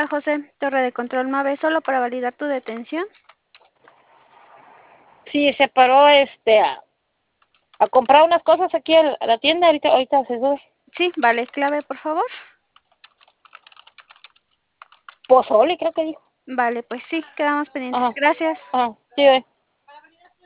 José, Torre de Control Mave, solo para validar tu detención. Sí, se paró a comprar unas cosas aquí a la tienda, ahorita se sube. Sí, vale, clave, por favor. Pozole, creo que dijo. Vale, pues sí, quedamos pendientes. Ajá, Gracias. ajá, sí,